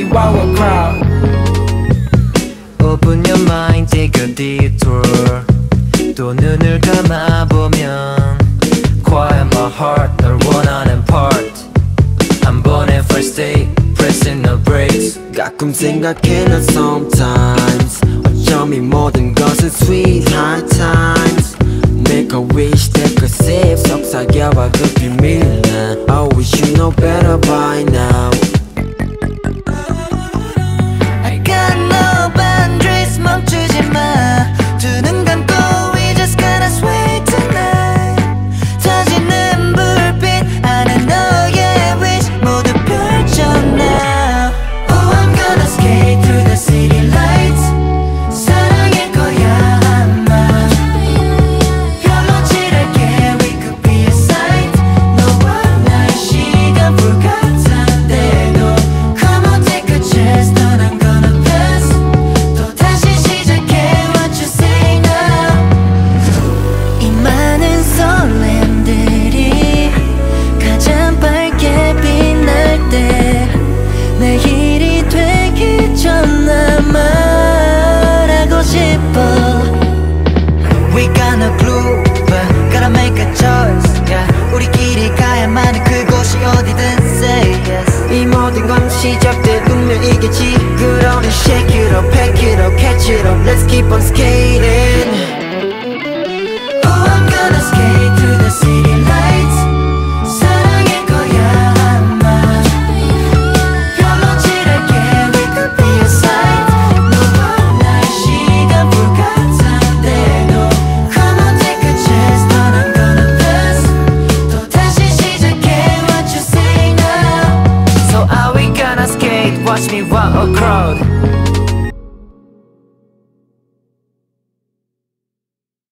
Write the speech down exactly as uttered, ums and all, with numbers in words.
wow a crowd. Open your mind, take a detour. 또 눈을 감아보면 Quiet my heart, 널 원하는 part. 한 번의 first date, pressing no brakes. 가끔 생각해 난 sometimes 어쩜 이 모든 것은 sweet high times. Make a wish, take a sip, 속삭여봐 그 비밀은 I wish you know better by now. I got no boundaries, 멈추지 마. 두 눈 감고 we just gonna sway tonight. 터지는 불빛 안에 너의 wish 모두 펼쳐 now. Oh, I'm gonna skate through the city lights. 사랑일 거야 아마. 별로 지랄게, we could be a sight. 너와 나의 시간 불같은데도 Come on, take a chance. 넌 I'm gonna pass. 또 다시 시작해, what you say now. 이 많은 설렘들이 가장 밝게 빛날 때 내일이 되기 전 난 말하고 싶어. We got no clue, but gotta make a choice. Yeah, 우리끼리 가야만 그곳이 어디든 say yes. 이 모든 건 시작된 운명이겠지. 그러니 shake it up, pack it up, catch it up. Let's keep on skating. Oh, I'm gonna skate through the city lights. 사랑일 거야 아마. 별로 지랄게, we could be a sight. 너와 나의 시간 불같은데도 Come on, take a chance. 넌 I'm gonna pass. 또 다시 시작해, what you say now. So are we gonna skate? Watch me walk a crowd.